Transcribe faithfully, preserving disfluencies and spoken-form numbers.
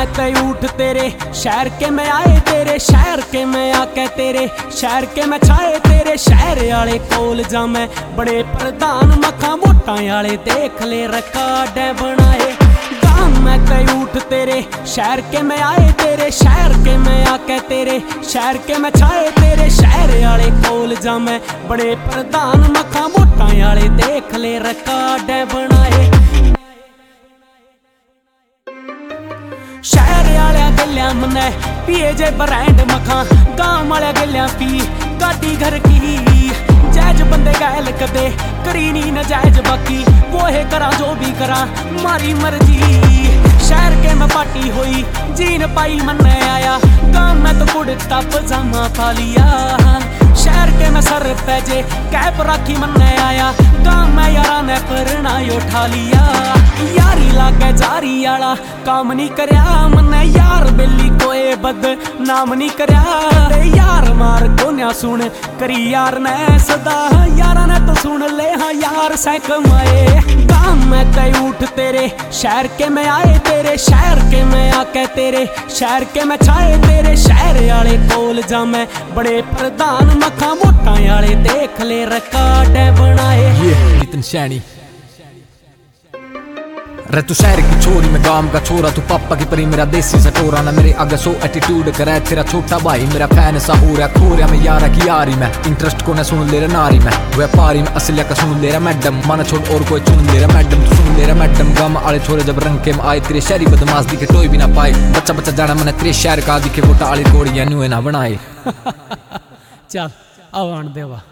मैं तय उठ तेरे शहर के मैं आए तेरे शहर के मैं आके तेरे शहर के मैं छाए तेरे शहर आले कोल जा मैं बड़े प्रधान मखा वोटां आले देख ले रिकॉर्ड बनाए। गाम मैं तय उठ तेरे शहर के मैं आए तेरे शहर के मैं आके तेरे शहर के मैं छाए तेरे शहर आले कोल जा मैं बड़े प्रधान मखा वोटां आले देख ले रिकॉर्ड बनाए। शहर आलिया गलिया मनै पिए जे ब्रांड मखा गांव वाले गलिया पी गाड़ी घर की जायज बंदे गैल कदे करी नी नजायज बाकी वो है करा जो भी करा मारी मर्जी। शहर के मैं पार्टी हुई जीन पाई मन्ने आया गांव में तो कुड़ता पजामा पा लिया। शहर के मैं सर पे जे कैप राखी मन्ने आया गांव में यारा ने परना उठा लिया। यारी लागे जारी आला काम नहीं करया मन्ने यार बेली कोई बद नाम नहीं करया। यार मार कोन्या सुन करी यार ने सदा यारा ने तो सुन ले हाँ यार सै कमाए। गांव में तय उठ तेरे शहर के मैं आए तेरे शहर के मैं आके तेरे शहर के मैं छाए तेरे शहर आले कोल जा मैं बड़े प्रधान मखा वोटां आले देख ले रिकॉर्ड बनाए। नितिन सैनी रे तू शहर की छोरी मैं गांव का छोरा तू पापा की परी मेरा देसी सटोरा ना मेरे आगे सो एटीट्यूड करे तेरा छोटा भाई मेरा फैन सा हो रहा खोरिया में यारा की यारी मैं इंटरेस्ट को न सुन ले रहा नारी मैं व्यापारी में असलिया का सुन ले रहा मैडम माना छोड़ और कोई चुन ले रहा मैडम तू सुन ले रहा मैडम गांव आले छोरे जब रंग के में आए तेरे शहरी बदमाश दिखे टोई भी ना पाए बच्चा बच्चा जाना मैंने तेरे शहर का दिखे वोटा आली कोड़ियां न्यू ना बनाए। चल आवान देवा।